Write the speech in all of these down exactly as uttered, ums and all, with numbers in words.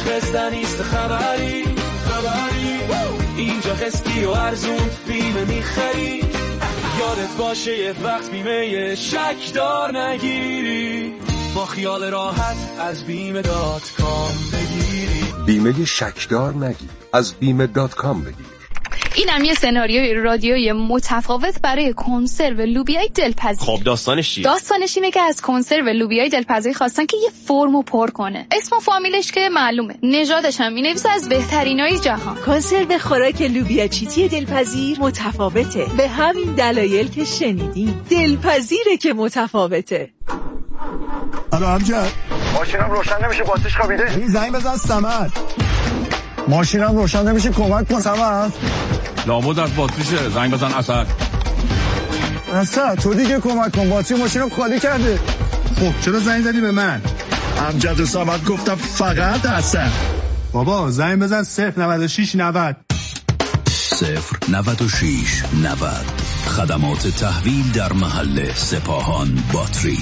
قصه نیست خبری خبری اینجا قسطی و ارزون بیمه میخری یادت باشه یه وقت بیمه شکدار نگیری با خیال راحت از بیمه دات کام بگیری. بیمه شکدار نگیر از بیمه دات کام بگیر. اینم یه سناریوی رادیویی متفاوت برای کنسرو لوبیای دلپذیر. خب داستانش چیه؟ داستانش اینه که از کنسرو لوبیای دلپذیر خواستن که یه فرمو پر کنه. اسم و فامیلش که معلومه. نژادش هم می‌نویسه از بهترینای جهان. کنسرو خوراک لوبیا چیتی دلپذیر متفاوته. به همین دلایل که شنیدین. دلپذیره که متفاوته. الو امجد ماشینم روشن نمیشه باتریش خوابیده. این زنگ بزن سمر. ماشینم روشن نمیشه کمک کن سمر. لابد از باتریشه زنگ بزن اسد. اسد تو دیگه کمک کن باتری ماشینم خالی کرده. خب چرا زنگ زدی به من؟ امجد و سمر گفتم فقط اسد. بابا زنگ بزن صفر نود و شش نود. صفر نود و شش نود. خدمات تحویل در محل سپاهان باتری.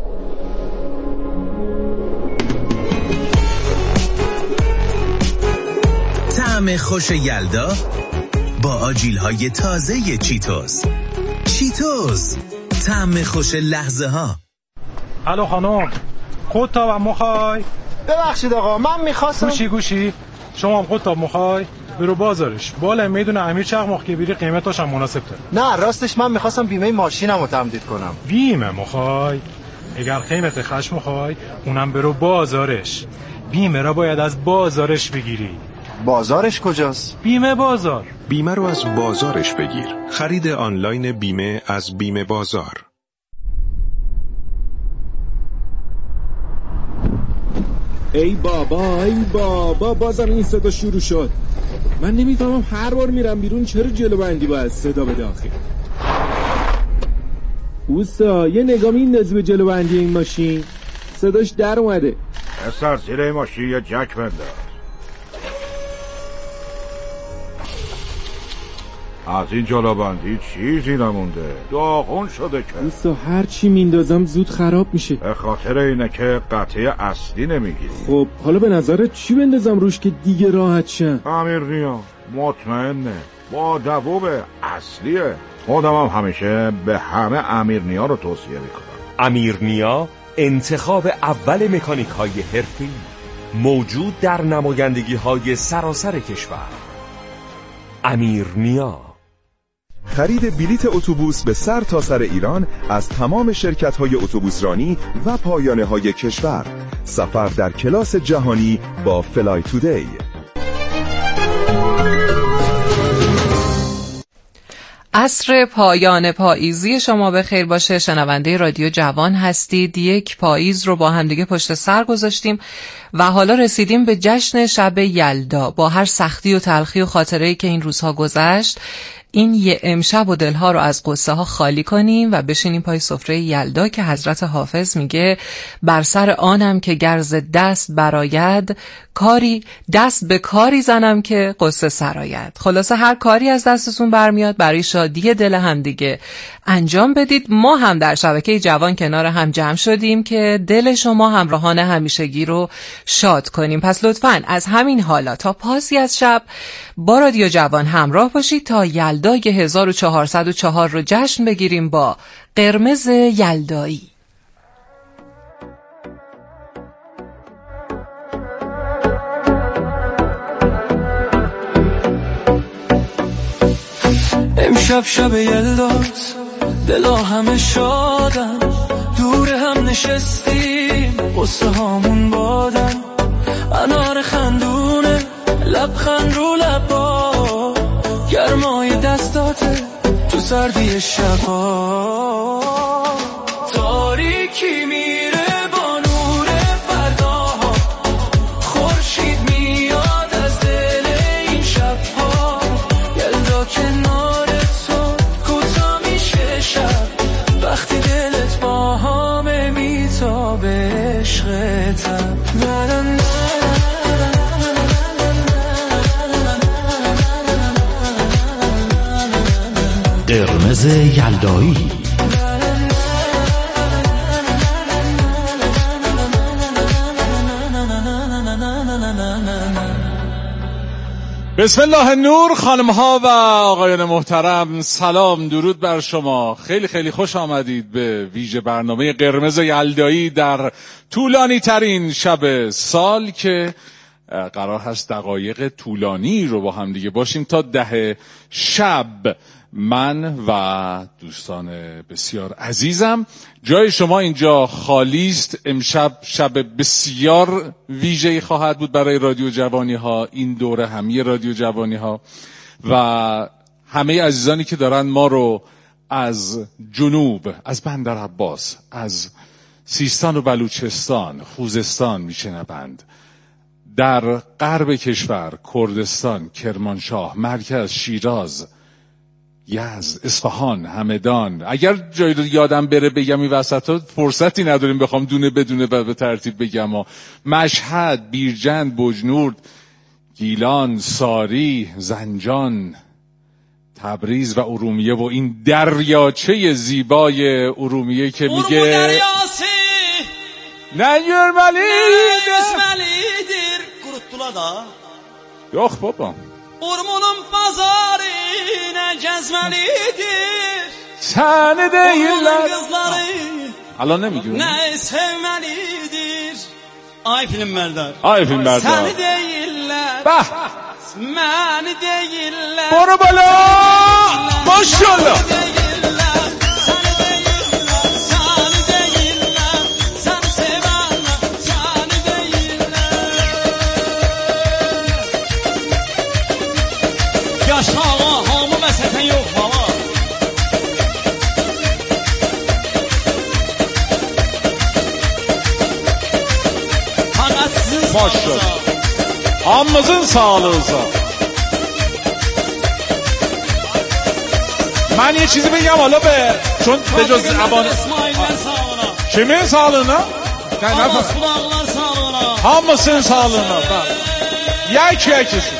طعم خوش یلدا با آجیل‌های تازه چیتوس. چیتوس، طعم خوش لحظه ها. الو خانم، قطاب هم مخوای؟ ببخشید آقا من میخواستم. گوشی گوشی شما هم قطاب مخوای؟ برو بازارش بالا میدون امیر چقمخ که بیری قیمتاش هم مناسب تره. نه راستش من میخواستم بیمه ماشینم رو تمدید کنم. بیمه مخوای؟ اگر قیمت خشم مخوای اونم برو بازارش. بیمه را باید از بازارش بگیری. بازارش کجاست؟ بیمه بازار. بیمه رو از بازارش بگیر. خرید آنلاین بیمه از بیمه بازار. ای بابا ای بابا بازم این صدا شروع شد. من نمیفهمم هر بار میرم بیرون چرا جلو بندی باید صدا بده آخه. اوستا یه نگاه میندازی به جلو بندی این ماشین صداش در اومده. اصلا زیر این ماشین یه جک بنداز. از این جلوبندی چیزی نمونده داغون شده که دوستا هر چی میندازم زود خراب میشه. به خاطر اینه که قطعه اصلی نمیگیری. خب حالا به نظرت چی بندازم روش که دیگه راحت شم؟ امیرنیا مطمئنه با دووب اصلیه. خودم هم همیشه به همه امیرنیا رو توصیه میکنم. امیرنیا انتخاب اول مکانیک های حرفه‌ای موجود در نمایندگی های سراسر کشور. امیرنیا. خرید بلیت اتوبوس به سر تا سر ایران از تمام شرکت‌های اتوبوسرانی و پایانه‌های کشور. سفر در کلاس جهانی با فلای تودی. عصر پایان پاییزی شما به خیر باشه. شنونده رادیو جوان هستید. یک پاییز رو با هم دیگه پشت سر گذاشتیم و حالا رسیدیم به جشن شب یلدا. با هر سختی و تلخی و خاطره‌ای که این روزها گذشت، این یه امشب و دلها رو از قصه ها خالی کنیم و بشینیم پای سفره یلدا که حضرت حافظ میگه بر سر آنم که گرز دست براید، کاری دست به کاری زنم که قصه سراید. خلاصه هر کاری از دستتون برمیاد برای شادی دل هم دیگه انجام بدید. ما هم در شبکه جوان کنار هم جمع شدیم که دل شما همراهان همیشگی رو شاد کنیم. پس لطفاً از همین حالا تا پاسی از شب با رادیو جوان همراه باشید تا یلدای هزار و چهارصد و چهار رو جشن بگیریم با قرمز یلدایی. امشب شب یلداست دلا همه شادن، دور هم نشستیم قصه هامون بادن، انار خندونه لبخند رو لبا، گرمای دستاته تو سردی شبا، تاریکی میره با نور فرداها، خورشید میاد از دل این شبها، یلدا کنار تو کوتا میشه شب، وقتی دلت با همه میتابه عشقتم. قرمز یلدایی. بسم الله النور. خانم ها و آقایان محترم، سلام، درود بر شما. خیلی خیلی خوش آمدید به ویژه برنامه قرمز یلدایی در طولانی ترین شب سال که قرار هست دقایق طولانی رو با هم دیگه باشیم تا ده شب. من و دوستان بسیار عزیزم، جای شما اینجا خالی است. امشب شب بسیار ویژه‌ای خواهد بود برای رادیو جوانی ها، این دوره همی رادیو جوانی ها و همه عزیزانی که دارن ما رو از جنوب، از بندر عباس، از سیستان و بلوچستان، خوزستان میشنوند، در غرب کشور، کردستان، کرمانشاه، مرکز، شیراز، یزد، اصفهان، همدان. اگر جایی رو یادم بره بگم این وسطا، فرصتی نداریم بخوام دونه بدونه به ترتیب بگم ها. مشهد، بیرجند، بجنورد، گیلان، ساری، زنجان، تبریز و ارومیه و این دریاچه زیبای ارومیه که میگه ننجور malidir kuruttular da. Yox baba. Urmunun pazarı ne gezmelidir. Səni deyirlər. Allah ne midir? Ne sevmelidir. Ay film Mərdar. Ay film Mərdar. Səni deyirlər. Bah. Məni deyirlər. Boru bala. Maşallah. Maşallah. Hamımızın sağlığıza. من یه چیزی بگم حالا به چون به جز زبان kimin sağlığına؟ نه نه hamısının sağlığına. یک یکیشون.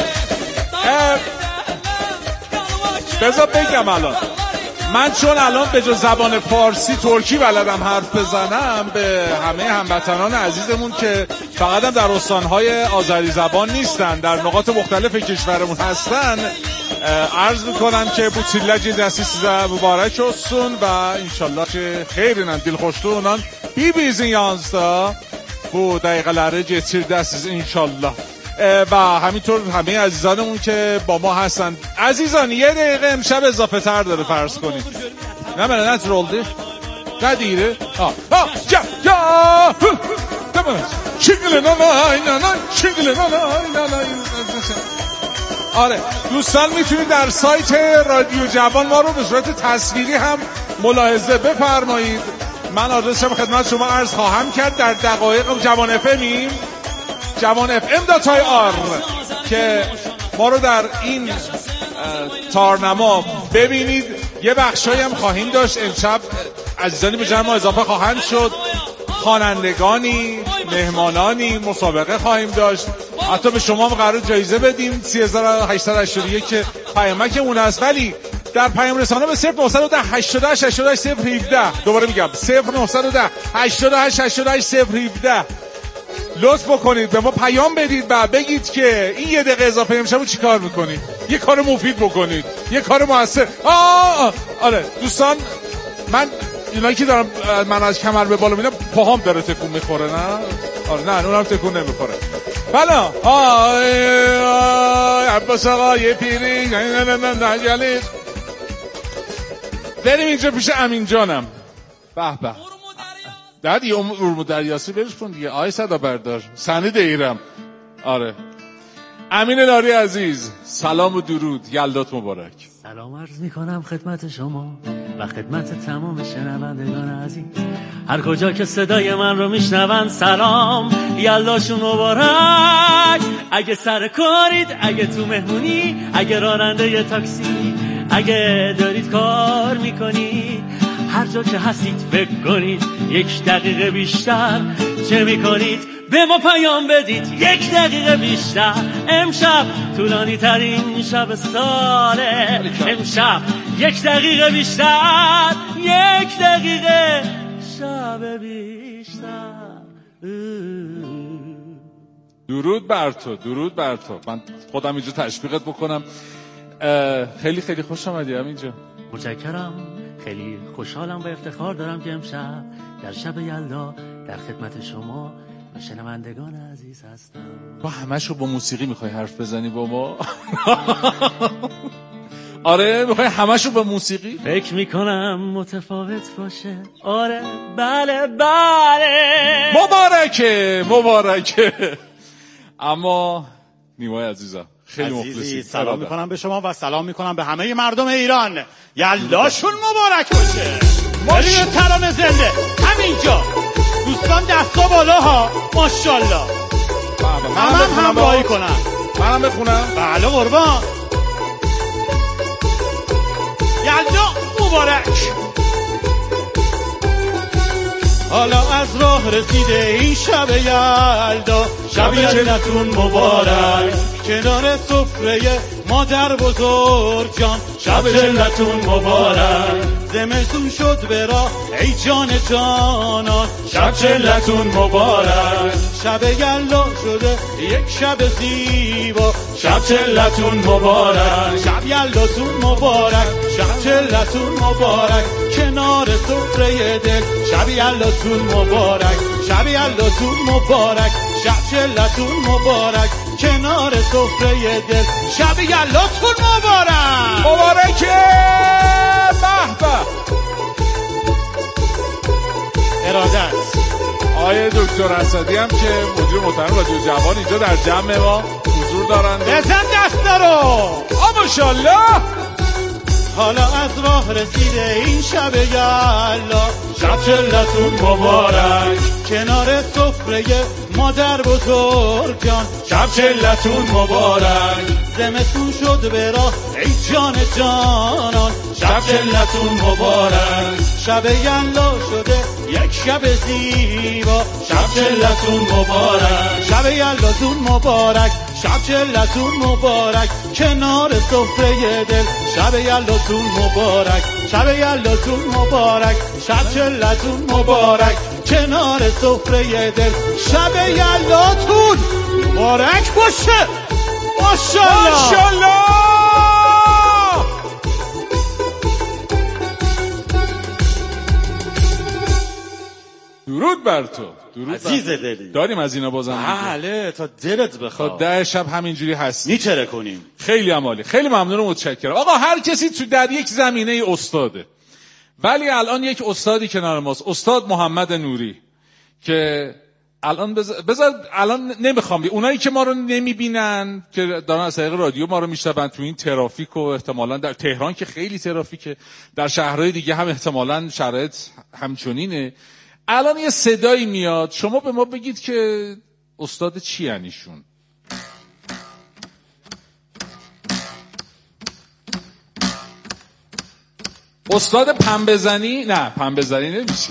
بذار بگم الان من چون الان به جز زبان فارسی ترکی بلدم حرف بزنم، به همه هموطنان عزیزمون که فقط هم در استانهای آذری زبان نیستن، در نقاط مختلف کشورمون هستن، عرض میکنم که bu tilləcə sizə mübarək olsun və inşallah ki xeyrinlə dilxoşluğunla bir-birinizin yanınızda bu dəqiqələri keçirdəsiniz inşallah. و همینطور همه عزیزانمون که با ما هستن. عزیزان یه دقیقه امشب اضافه تر داره فرض کنید. نه من نه رولدی نه دیره آه آه جا جا تمام شنگل نه نه نه نه شنگل نه نه نه. آره دوستان میتونید در سایت رادیو جوان ما رو به صورت تصویری هم ملاحظه بفرمایید. من آدرسم خدمت شما عرض خواهم کرد. در دقایق جوان اف امیم جوان اف ام دات آی آر که ما رو در این تارنما ببینید. یه بخشایی هم خواهیم داشت امشب، عزیزانی به جمع ما اضافه خواهند شد، خوانندگانی، مهمانانی، مسابقه خواهیم داشت. حتی به شما هم قرار جایزه بدیم سه هزار و هشتصد و هشتاد و یک که پیامکمون هست. ولی در پیام رسانه به صفر نهصد و ده هشتاد و هشت هشتاد و هشت صفر هفده دوباره میگم صفر نهصد و ده هشتاد و هشت هشتاد و هشت صفر هفده لطف بکنید به ما پیام بدید و بگید که این یه دقیقه اضافه امشب چی کار میکنید، یه کار مفید بکنید، یه کار موثر. آه آره دوستان، من اینایی که دارم من از کمر به بالا میبینم پاهام داره تکون میخوره. نه آره نه اونم تکون نمیخوره. بلا آی آی عباس آقای پیری نه نه نه نه جلیل. بریم اینجا پیش امین جانم. به به دادی ارمو دریاسی برش کن دیگه. آی صدا بردار سنی دیرم. آره امین لاری عزیز، سلام و درود، یلدات مبارک. سلام عرض میکنم خدمت شما و خدمت تمام شنوندگان عزیز، هر کجا که صدای من رو میشنون سلام یلداشون مبارک. اگه سر کارید، اگه تو مهمونی، اگه راننده ی تاکسی، اگه دارید کار میکنید، هر جا که هستید فکر کنید یک دقیقه بیشتر چه میکنید به ما پیام بدید. یک دقیقه بیشتر امشب طولانی ترین شب ساله. امشب یک دقیقه بیشتر، یک دقیقه شب بیشتر. درود بر تو، درود بر تو. من خودم اینجا تشویقت بکنم. خیلی خیلی خوش آمدی همینجا. متشکرم. خیلی خوشحالم و افتخار دارم که امشب در شب یلدا در خدمت شما و شنوندگان عزیز هستم. با همشو با موسیقی میخوای حرف بزنی با ما؟ آره میخوای همشو با موسیقی؟ فکر میکنم متفاوت باشه. آره بله بله مبارکه مبارکه. اما نیمای عزیزم خیلی مخلصی. سلام میکنم به شما و سلام میکنم به همه مردم ایران. یلداشون مبارک باشه. بریم ترانه زنده همینجا. دوستان دستا بالا ها. ماشاءالله. منم همراهی کنم. منم بخونم. بله قربان. یلدا مبارک. حالا از راه رسیده این شب یلدا، شب یلدتون مبارک. کنار سفره مادر بزرگ جان، شب یلدتون مبارک. زمستون شد به راه ای جان جانان، شب یلدتون مبارک. شب یلدا شده یک شب زیبا، شب یلدتون مبارک. شب یلدتون مبارک، شب یلدتون مبارک. کنار سفره دل شب یلدتون مبارک، شب یلدتون مبارک. شب یلدتون مبارک. کنار سفره دل شب یلدتون مبارک. مبارکه. به به. ارادت آیه دکتر اسدی هم که مدیر محترم رادیو جوان اینجا در جمع ما حضور دارند. بزن دستا رو. آ ماشاءالله. حالا از راه رسیده این شب یلدا، شب یلدتون مبارک. کنار سفره مادر بزرگ جان، شب یلدتون مبارک. زمستون شد به راه ای جان جانان، شب یلدتون مبارک. شب یلدا شده یک شب زیبا، شب یلدتون مبارک. شب یلدتون مبارک. شب یلدتون مبارک. کنار سفره دل شب یلدتون مبارک. شب یلدتون مبارک. شب یلدتون مبارک. کنار سفره دل شب یلدتون مبارک باشه. ماشاءالله ماشاءالله. درود بر تو. درود عزیز دلی. داریم از اینا بازم؟ بله تا دلت بخواد. تا ده شب همینجوری هستی. میچره کنیم. خیلی عالی. خیلی ممنون و متشکرم. آقا هر کسی تو در یک زمینه ای استاده، ولی الان یک استادی کنار ماست، استاد محمد نوری، که الان بذار بزر... الان نمیخوام بی... اونایی که ما رو نمیبینن که دارن از طریق رادیو ما رو میشنون تو این ترافیک و احتمالاً در تهران که خیلی ترافیکه، در شهرهای دیگه هم احتمالاً شرایط همچنینه. الان یه صدایی میاد، شما به ما بگید که استاد چی یعنیشون؟ استاد پنبه زنی؟ نه پنبه زنی نمیشه.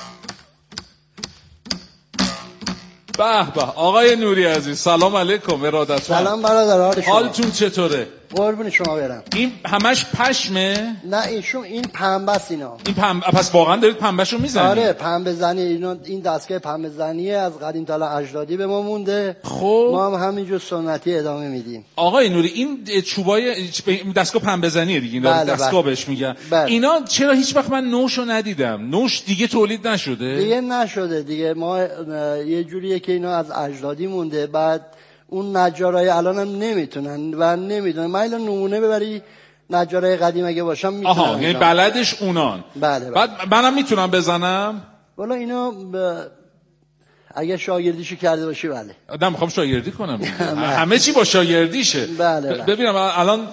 به به آقای نوری عزیز، سلام علیکم. ارادتمند. سلام برادر، حال شما؟ حالتون چطوره؟ قربون شما برم. این همش پشمه؟ نه ایشون این پنبه است اینا. این پنبه. پس واقعا دارید پنبهشو میزنید؟ آره پنبه زنی. اینا این دستگاه پنبه زنیه، از قدیم تا اجدادی به ما مونده. خب ما هم همینجور سنتی ادامه میدیم. آقای نوری این چوبای دستگاه پنبه زنیه دیگه، اینا بله دستگاه بله. بهش میگن. بله. اینا چرا هیچ وقت من نوشو ندیدم؟ نوش دیگه تولید نشده؟ دیگه نشده دیگه. ما یه جوریه که اینا از اجدادی مونده. بعد اون نجارای الان هم نمیتونن و نمیدونن. من الان نمونه ببری نجارای قدیم اگه باشم میتونن. آها یعنی بلدش اونان. بله بله. بعد منم میتونم بزنم؟ والا اینا ب... اگه شاگردیشو کرده باشی بله. نه میخوام شاگردی کنم. همه چی با شاگردیشه. بله بله. ببینم الان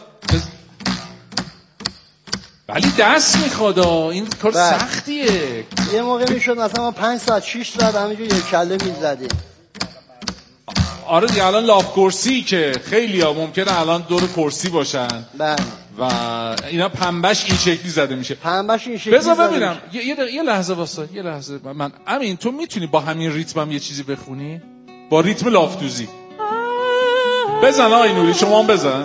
ولی دست میخواد، این کار بله. سختیه. یه موقع میشد مثلا ما پنج ساعت شش ساعت همینجور یک کله میزدیم. آره دیگه الان لاف کرسی که خیلی ها ممکنه الان دور کرسی باشن. بله. و اینا پنبش این شکلی زده میشه. پنبش این شکلی بذار زده ببینم میشه. یه, یه, یه لحظه واسه یه لحظه من امین تو میتونی با همین ریتمم یه چیزی بخونی؟ با ریتم لافتوزی بزن. آقای نوری شما هم بزن.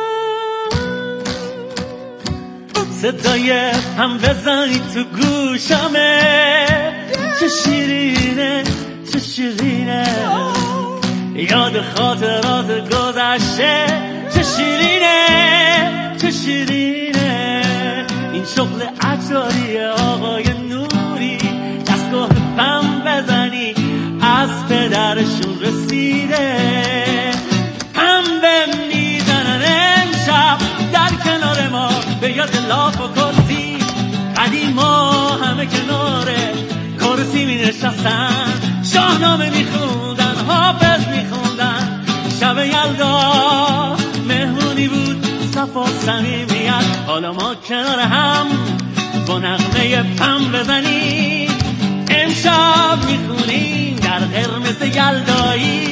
صدای هم بزنی تو گوشمه، چه شیرینه چه شیرینه. یاد خاطرات گذشته. چه شیرینه چه شیرینه این شغل عطاری آقای نوری، دستگاه پم بزنی از پدرشون رسیده. پنبه میزنن امشب در کنار ما به یاد لاف و کرسی. قدیما همه کنار کرسی می نشستن، شاهنامه میخوندن، حافظ میخوندن. شب یلدا مهمونی بود، صفا صمیمیت. حالا ما کنار هم با نغمه پم بزنیم، امشب میخونیم در قرمز یلدایی.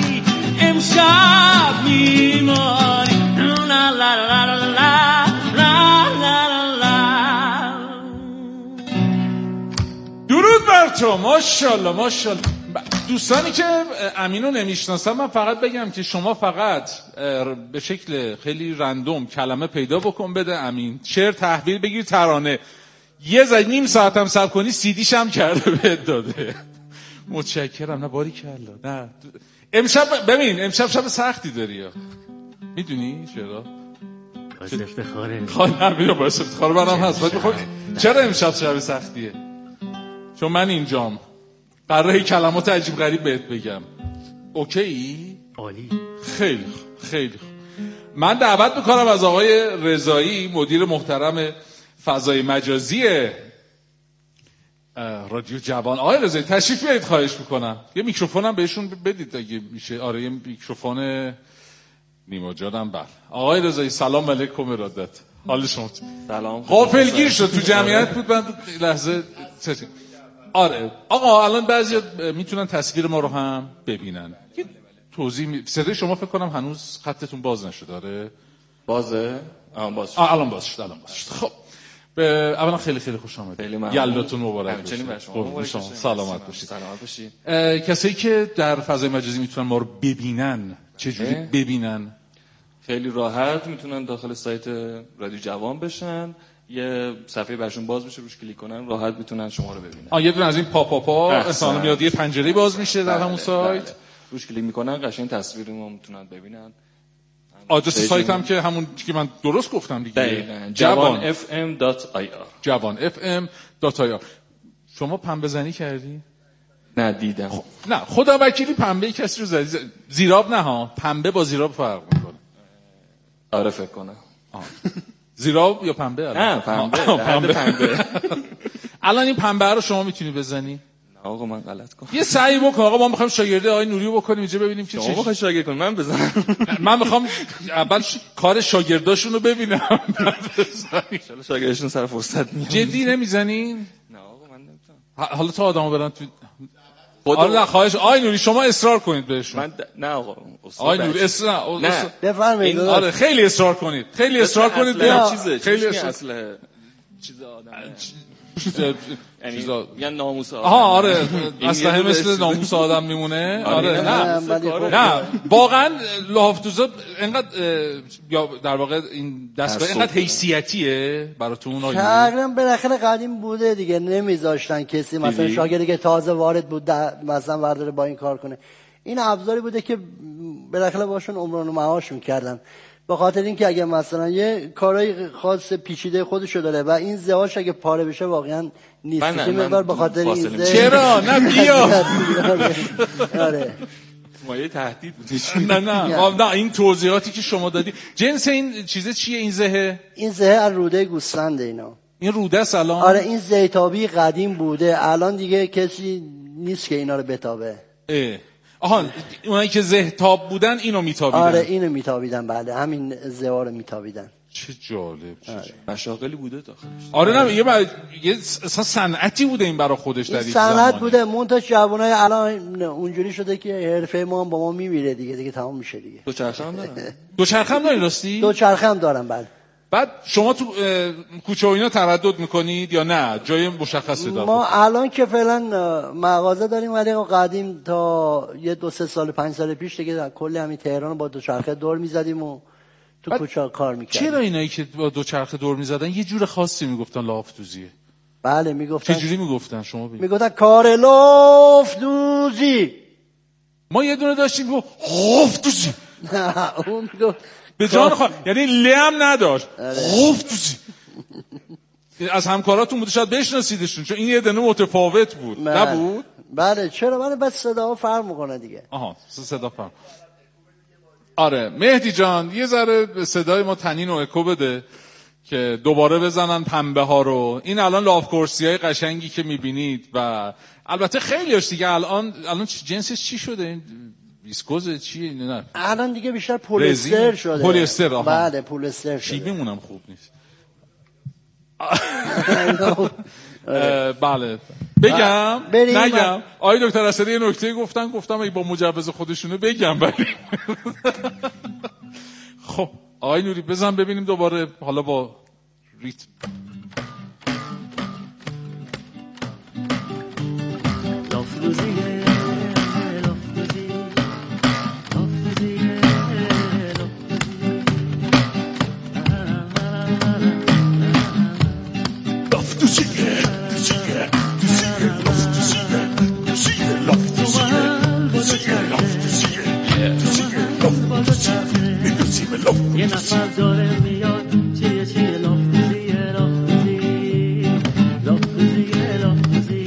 امشب میماریم لا لا لا لا لا لا لا. درود بر تو. ماشاءالله ماشاءالله. دوستانی که امینو نمیشناسن من فقط بگم که شما فقط به شکل خیلی رندوم کلمه پیدا بکن بده امین، شعر تحویل بگیر ترانه، یه زد نیم ساعت هم صبر کنی سیدیش هم کرده بهت داده. متشکرم. نه باری کلا. نه امشب ببین امشب شب سختی داری ها. میدونی چرا؟ باعث افتخاره. خواهی نمیدونم باعث افتخار منم هست. چرا امشب شب سختیه؟ چون من اینجام قراره کلمات عجیب غریب بهت بگم. اوکی؟ عالی. خیلی خیلی من دعوت میکنم از آقای رضایی مدیر محترم فضای مجازی رادیو جوان. آقای رضایی تشریف بیارید خواهش میکنم. یه میکروفون هم بهشون بدید اگه میشه. آره یه میکروفون نیما جانم. بله آقای رضایی سلام علیکم ارادت. حال شما؟ سلام. غافلگیر شد تو جمعیت بود من لحظه. آره آقا الان بعضی میتونن تصویر ما رو هم ببینن. یه توضیح می... صدای شما فکر کنم هنوز خطتون باز نشده. آره بازه؟ الان باز شد. الان باز شد. الان باز شد. خب اولا خیلی خیلی خوش آمدید. یلداتون مبارک باشه. همچنین بر شما. شما سلامت باشید. سلامت باشید. کسایی که در فضای مجازی میتونن ما رو ببینن چجوری ببینن؟ خیلی راحت میتونن داخل سایت رادیو جوان بشن، یه صفحه برشون باز میشه روش کلیک کنن راحت میتونن شما رو ببینن. آ یه دونه از این پا پا پا اصلا میاد یه پنجره باز میشه در همون سایت. بله. روش کلیک میکنن قشنگ تصویر ما میتونن ببینن. آدرس سایت هم که همون که من درست گفتم دیگه. جوان اف ام دات آی آر. جوان اف ام دات آی آر. شما پنبه زنی کردی؟ نه دیدم. خب. نه خدا وکیلی پنبه کسی رو زدی. زیراب نه ها، پنبه با زیراب فرق میکنه. آره فکر کنم. زیراب یا پنبه؟ نه پنبه. پنبه. پنبه. الان این پنبه رو شما میتونی بزنی؟ آقا من غلط کنم. یه سعی بکن آقا، ما میخوایم شاگرد آقای نوری رو بکنیم اینجا ببینیم که چه. شما میخواید شاگرد کنید من بزنم؟ من میخوام اول ش... کار شاگرداشون رو ببینم. ان شاگردشون سر فرصت میاد. جدی نمیزنین؟ نه آقا من نمیتونم. حالا تا آدمو برن تو آره نه خواهش آقای نوری شما اصرار کنید بهشون. من د... نه آقا آقای نوری اصرار نه بفرمایید. آره خیلی اصرار کنید. خیلی اصرار کنید به چیزه. خیلی اصل چیز آدم یعنی میگن ناموس آدم. آها آره اصلا مثل ناموس آدم میمونه. آره نه نه واقعا لافتوزا اینقدر یا در واقع این دستگاه اینقدر حیثیتیه براتون اونایی تقریبا بالاخره قدیم بوده دیگه، نمیذاشتن کسی مثلا شاگردی که تازه وارد بود مثلا ورداره با این کار کنه. این ابزاری بوده که بالاخره باشون عمران و معاش میکردن، به خاطر اینکه اگه مثلا یه کارهای خاص پیچیده خودشو داره و این زهاش اگه پاره بشه واقعا نیست که مقدار به خاطر این زه چرا نه بیا آره مایه تهدید بود. نه نه نه این توضیحاتی که شما دادی جنس این چیزه چیه؟ این زهه این زهه از روده گوسفنده اینا. این روده است الان؟ آره این زیتابی قدیم بوده، الان دیگه کسی نیست که اینا رو بتابه. اه آها اونایی که زهتاب بودن اینو میتابیدن. آره اینو میتابیدن، بله همین زهار رو میتابیدن. چه جالب. آره. مشاغلی بوده داخلش. آره نه یه بر... یه اصلا صنعتی بوده این برای خودش در این صنعت بوده. مونتا جوانای الان اونجوری شده که حرفه ما هم با ما میمیره دیگه دیگه تمام میشه دیگه. دو چرخه هم دارن. دو چرخه هم دارین راستی؟ دو چرخه هم دارن بله. بعد شما تو کوچه و اینا تردد میکنید یا نه جای مشخصی داره؟ ما الان که فعلا مغازه داریم ولی قدیم تا یه دو سه سال پنج سال پیش دیگه کلی همین تهران با دو چرخه دور میزدیم و تو کوچه کار میکردیم. چرا اینایی که با دو چرخه دور میزدن یه جور خاصی میگفتن لافتوزیه؟ بله میگفتن. چه جوری میگفتن شما بگید؟ میگفتن کار لافتوزی. ما یه دونه داشتیم گفت هافتوزی. نه اون گفت به جان خواهد، یعنی لم نداشت. هافتوزی. از همکاراتون بوده شاید بشناسیدشون، چون این یه دونه متفاوت بود. نبود؟ بله چرا؟ بله بعد صدا فرق میکنه دیگه. آها صدا فرق. آره مهدی جان یه ذره صدای ما تنین و اکو بده که دوباره بزنن پنبه ها رو. این الان لاف کورسی های قشنگی که میبینید و البته خیلی هاش دیگه الان الان جنسش چی شده؟ این ویسکوزه چیه؟ نه الان دیگه بیشتر پولیستر شده. پولیستر آها. بله پولیستر شده. شیبیمونم خوب نیست. بله بگم نگم آقای دکتر اسدی یه نکته گفتن گفتم ای با مجوز خودشونه بگم ولی خب آقای نوری بزن ببینیم دوباره حالا با ریتم. یه نفر داره میاد چیه چیه لافوزیه لافوزی لافوزیه لافوزی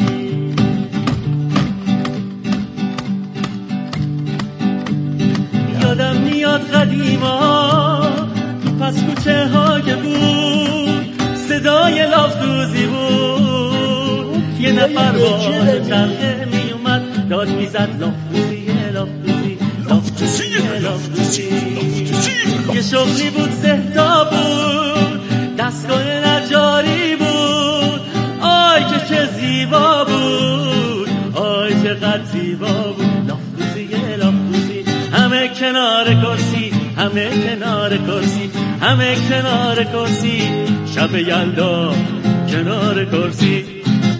یادم میاد قدیما تو پس کوچه ها که بود صدای لافوزی بود یه نفر با چرخه میومد داد میزد لافوزیه لافوزی لافوزیه لافوزی یه شغلی بود سهتا بود دستگاه نجاری بود آی که چه زیبا بود آی چقدر زیبا بود لافوزیه لافوزی همه کنار کرسی همه کنار کرسی همه کنار کرسی شب یلدا کنار کرسی.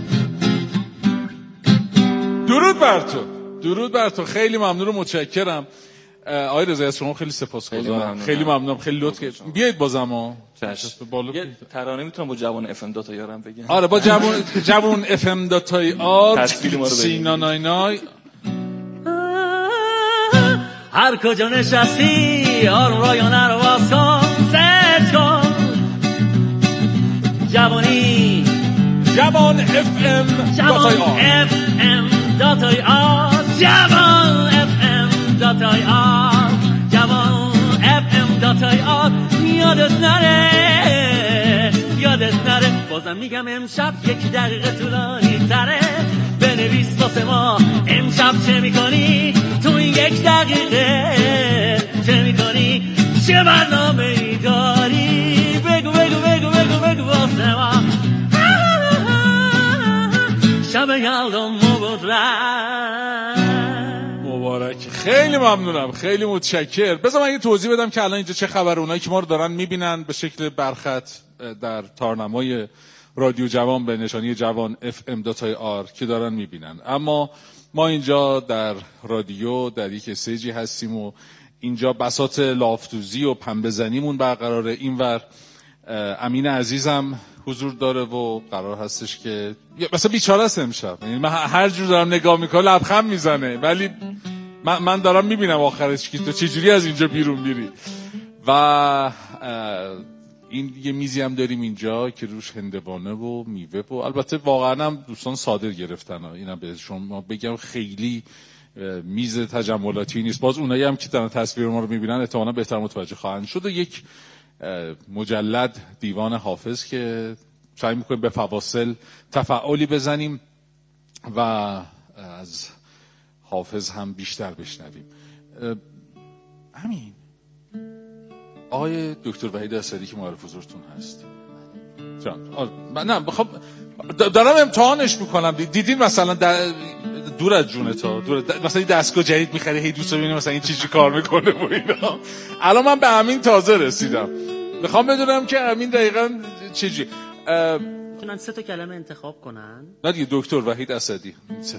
درود بر تو درود بر تو خیلی ممنون و متشکرم آقای رضایی از شما خیلی سپاسگزارم. خیلی ممنونم خیلی لطف کردید. بیایید بازم ها یه ترانه میتونم با جوان اف ام دات آی آر بگم. آره با جوان جوان اف ام دات آی آر سینا نای نای هر کجا نشستی آروم رایانه رو باز کن سرچ کن جوانی جوان اف ام جوان اف ام دات آی آر جوان اف ام دات آی آر جوان اف ام دات آی آر یادت نره یادت نره بازم میگم امشب یک دقیقه طولانی تره بنویس واسه ما امشب چه میکنی تو این یک دقیقه چه میکنی چه برنامه ای داری بگو بگو بگو بگو بگو واسه ما شب یلدا مبارک مبارک. خیلی ممنونم خیلی متشکر. بذار من یه توضیح بدم که الان اینجا چه خبره. اونایی که ما رو دارن میبینن به شکل برخط در تارنمای رادیو جوان به نشانی جوان اف ام دات آی آر که دارن میبینن، اما ما اینجا در رادیو در یک استیجی هستیم و اینجا بساط لافتوزی و پنبه زنیمون برقراره. اینور امین عزیزم حضور داره و قرار هستش که مثلا بیچاره است امشب. یعنی من هر جور دارم نگاه میکنم لبخند میزنه ولی من, من دارم میبینم آخرش که تو چجوری از اینجا بیرون میری. و این یه میزی هم داریم اینجا که روش هندوانه و میوه و البته واقعا هم دوستان صادر گرفتن. اینم به شما بگم خیلی میز تجملاتی نیست. باز اونایی هم که دارن تصویر ما رو میبینن احتمالاً بهتر متوجه خواهند شد. و یک مجلد دیوان حافظ که سعی میکنیم به فواصل تفعالی بزنیم و از حافظ هم بیشتر بشنویم. همین آقای دکتر وحید اسدی که معرف حضورتون هست جان. من نه خب دارم امتحانش میکنم. دیدین مثلا دور از جونتا دور مثلا دستگاه جدید میخری هی دوست ببینیم مثلا این چی چی کار میکنه و اینا. الان من به امین تازه رسیدم، میخوام بدونم که امین دقیقاً چیجی میتونن سه تا کلمه انتخاب کنن. نه دیگه دکتر وحید اسدی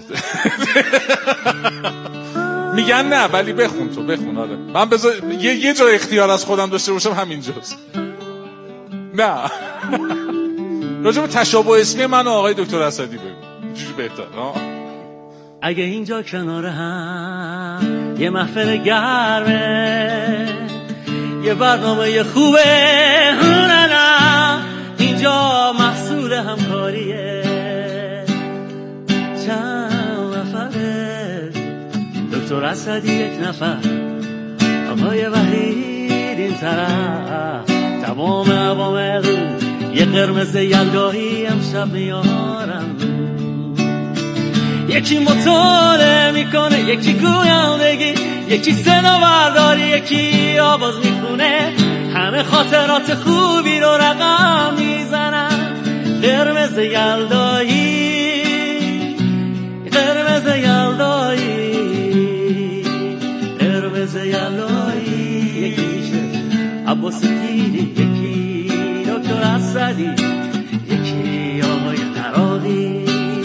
میگن نه ولی بخون تو بخون. آره من بذار یه یه جای اختیار از خودم داشته باشم همینجاست. نه راجع به تشابه اسمی من و آقای دکتر اسدی بگو اینجوری بهتر. اگه اینجا کنار هم یه محفل گرمه، یه برنامه خوبه، نه نه اینجا محصول همکاریه. چند نفره دکتر اسدی یک نفر، آقای وحید این طرف، تمام عوامل یه قرمز یلدایی امشب میارن. یکی مطالعه میکنه، یکی گویندگی، یکی صدا برداری، یکی آواز میخونه، همه خاطرات خوبی رو رقم میزنن. قرمز یلدایی، قرمز یلدایی، قرمز یلدایی، یکی میشه عباس تیری، یکی دکتر اسدی، یکی آقای نراقی،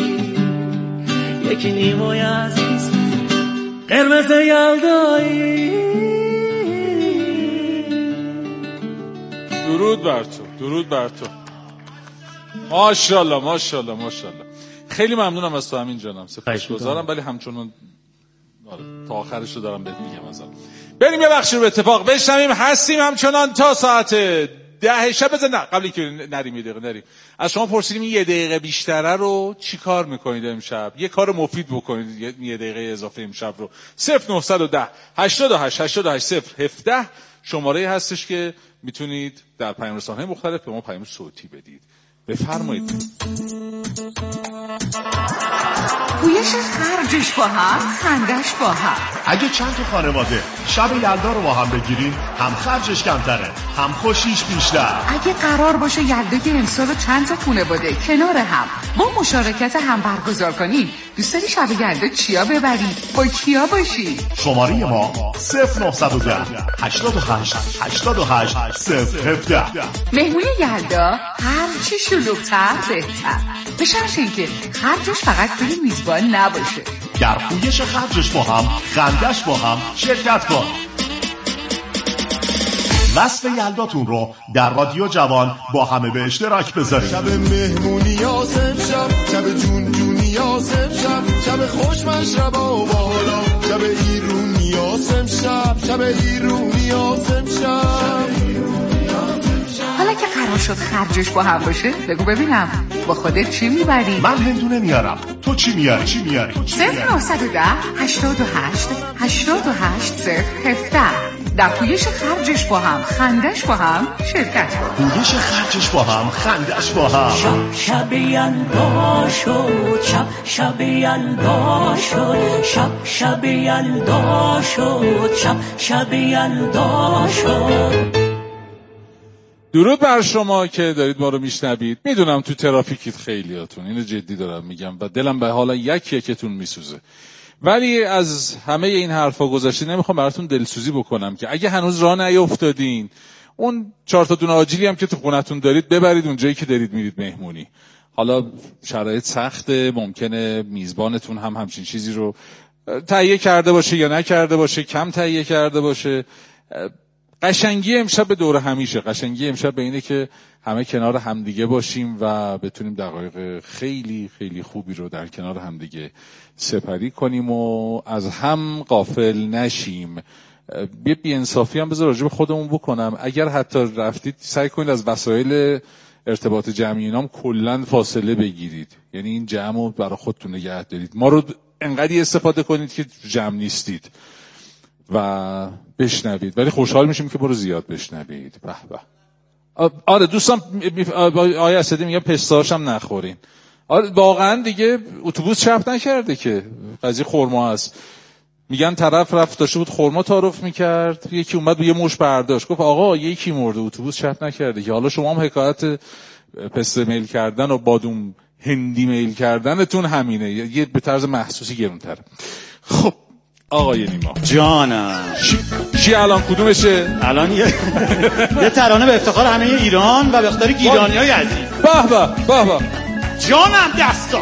یکی نیمای عزیز، قرمز یلدایی. درود بر تو، درود بر تو. ماشاءالله ماشاءالله ماشاءالله. خیلی ممنونم از تو همین جانم، سپاسگزارم، ولی همچنان تا آخرش رو دارم بهت میگم. ازم بریم یه بخشی رو به اتفاق بشنویم. هستیم همچنان تا ساعت ده شب. بزن نه قبلی که نریم یه دقیقه نریم، از شما پرسیدیم یه دقیقه بیشتره رو چی کار میکنید امشب؟ یه کار مفید بکنید یه دقیقه اضافه امشب رو. صفر نهصد و ده هشتاد و هشت هشتاد و هشت صفر هفده شماره هستش که میتونید در پیام رسانه‌های مختلف به ما پیام صوتی بدید. بفرمایید. پویش خرجش با هم، خندش با هم. اگه چند تا خانواده شب یلدا رو با هم بگیریم، هم خرجش کمتره، هم خوشیش بیشتر. اگه قرار باشه یلدای امسال رو چند تا خانواده کنار هم با مشارکت هم برگزار کنیم، دوست داری شب یلدا چیا ببری؟ با کیا باشی؟ شماره ما صفر نهصد و ده هشتاد و هشت هشتاد و هشت صفر هفده. مهمونی یلدا هر چی شلوغ‌تر بهتر، به شرط اینکه خرجش فقط توی میزبان نباشه. در پویش خرجش با هم، خندش با هم شرکت کن. وصف یلداتون رو در رادیو جوان با همه به اشتراک بذارید. شب مهمونی آسم شب، شب جون جونی آسم شب، شب خوش مشربا و بالا، شب ایرونی آسم شب، شب ایرونی آسم شب. حالا که قرار شد خرجش با هم باشه، بگو ببینم با خودت چی میبری؟ من هندونه میارم، تو چی میاری؟ چی میاری؟ صفر نهصد و ده هشتاد و هشت هشتاد و هشت صفر هفده. در پویش خرجش با هم، خندش با هم شرکت کن. پویش خرجش با هم، خندش با هم. شب شب یلدا شد، شب شب یلدا شد، شب شب یلدا شد، شب شب یلدا شد. درود بر شما که دارید ما رو میشنوید. میدونم تو ترافیکید خیلیاتون، اینو جدی دارم میگم و دلم به حالا یک یکتون میسوزه، ولی از همه این حرفا گذشته نمیخوام براتون دلسوزی بکنم که اگه هنوز راه نیافتادین، اون چهار تا دونه آجیلی هم که تو خونتون دارید ببرید اونجایی که دارید میرید مهمونی. حالا شرایط سخته، ممکنه میزبانتون هم همچین چیزی رو تهیه کرده باشه یا نکرده باشه، کم تهیه کرده باشه. قشنگی امشب به دور همیشه، قشنگی امشب به اینه که همه کنار همدیگه باشیم و بتونیم دقایق خیلی خیلی خوبی رو در کنار همدیگه سپری کنیم و از هم غافل نشیم. یه بی‌انصافی هم بذار راجع به خودمون بکنم، اگر حتی رفتید سعی کنید از وسایل ارتباط جمعی اینام کلاً فاصله بگیرید، یعنی این جمع رو برای خودتون نگه دارید. ما رو انقدر استفاده کنید که جمع نیستید و بشنوید، ولی خوشحال میشیم که برو زیاد بشنوید. به به. آره دوستان، آیا اسدی میگه پستاش هم نخورین. آره واقعا دیگه اتوبوس چپ نکرده که قضیه خرما هست. میگن طرف رفت داشته بود خرما تعارف میکرد، یکی اومد یه مش برداشت گفت آقا یکی مرده، اتوبوس چپ نکرده که. حالا شما هم حکایت پسته میل کردن و بادوم هندی میل کردنتون همینه، یه به طرز محسوسی گرونتره. خب آقای نیما جانم، چی الان کدومشه؟ الان یه یه ترانه به افتخار همه ایران و به افتخار گیلانیای عزیز. به به به به جانم دستا.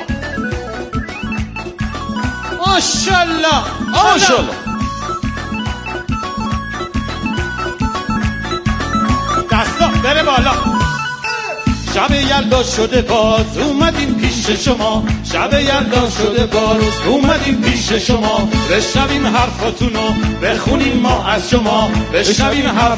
ماشاءالله ماشاءالله. دستا بره بالا. شب شب یلدا شده باز اومدیم پیش شما شب یلدا شده باز اومدیم پیش شما بشنویم حرفاتونو بخونیم ما از شما بشنویم حرف